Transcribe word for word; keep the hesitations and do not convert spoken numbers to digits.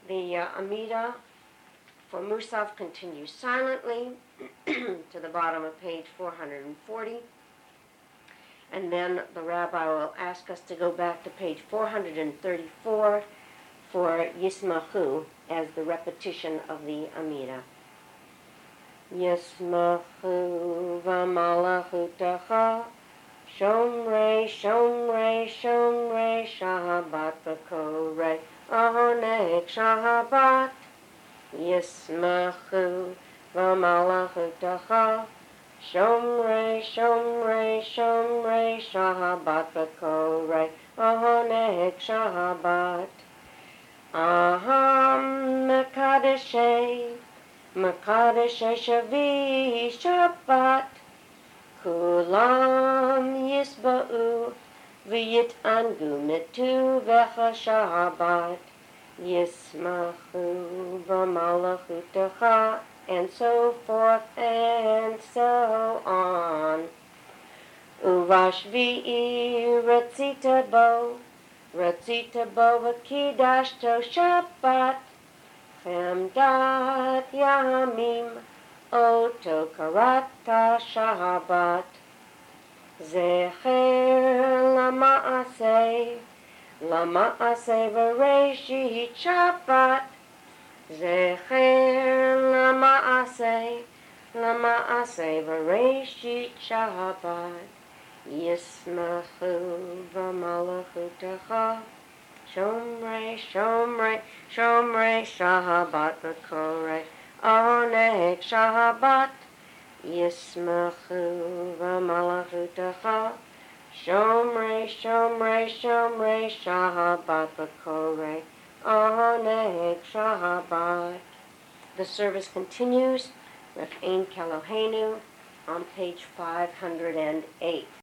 The uh, Amida for Musaf continues silently to the bottom of page four hundred forty. And then the rabbi will ask us to go back to page four hundred thirty-four for Yismachu as the repetition of the Amida. Yismachu v'malachutacha Shomrei, Shomrei, Shomrei, Shahabat v'korei Onek Shahabat. Yismachu v'malachutacha Shomrei, Shomrei, Shomrei, Shahabat v'korei Onek Shahabat. Aham Mekadeshei, Mekadeshei Shavi Shabbat. Kulam Yisba'u V'yit'angu Mitu V'cha Shahabat. Yismachu V'malachutecha, and so forth and so on. Uvashvi'i Ratzita Bo, Ratzita Bo V'kidashto Shabbat. Chemdat Yamim Oto Karata Shahabat. Zecher Lama'aseh, Lama'aseh V'reishit Shabbat. Zecher Lama'aseh, Lama'aseh V'reishit Shabbat. Yismachu V'malachutecha Shomrei, Shomrei, Shomrei, Shahabat v'korei Onek Shahabat. Yismachu v'malachutecha Shomrei, Shomrei, Shomrei, Shahabat v'korei Onek Shahabat. The service continues with Ein Keloheinu on page five hundred eight.